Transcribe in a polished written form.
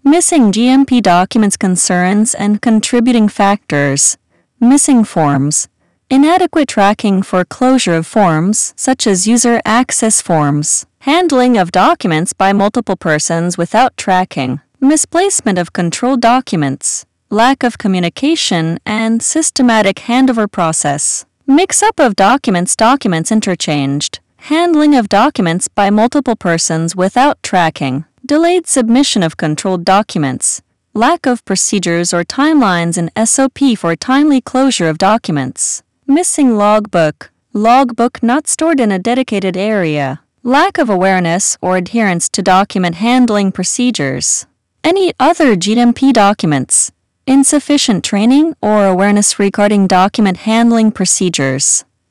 Missing GMP documents concerns and contributing factors. Missing forms. Inadequate tracking for closure of forms, such as user access forms. Handling of documents by multiple persons without tracking. Misplacement of controlled documents. Lack of communication and systematic handover process. Mix-up of documents interchanged. Handling of documents by multiple persons without tracking. Delayed submission of controlled documents. Lack of procedures or timelines in SOP for timely closure of documents. Missing logbook. Logbook not stored in a dedicated area. Lack of awareness or adherence to document handling procedures. Any other GMP documents. Insufficient training or awareness regarding document handling procedures.